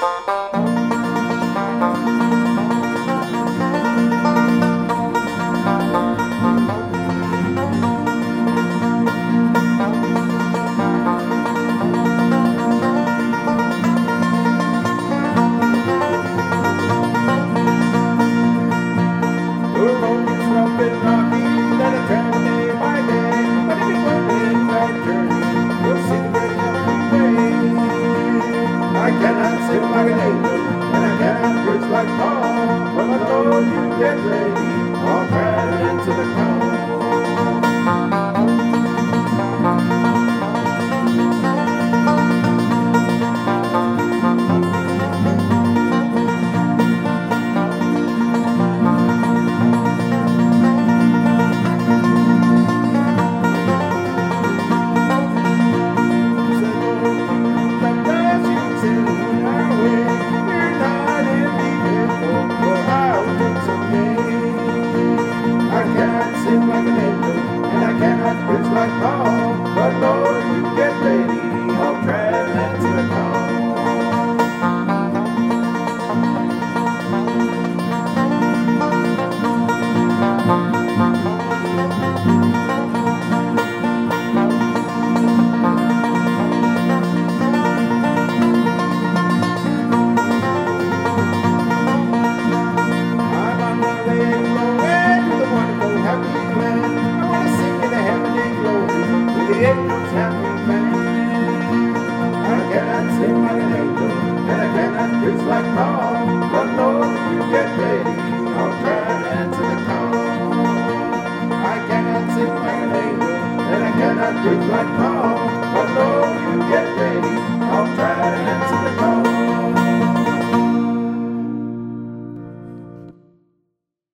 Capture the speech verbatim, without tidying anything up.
I cannot sing like an angel, and I cannot preach like Paul. But I know you get ready, all crowded into the crowd.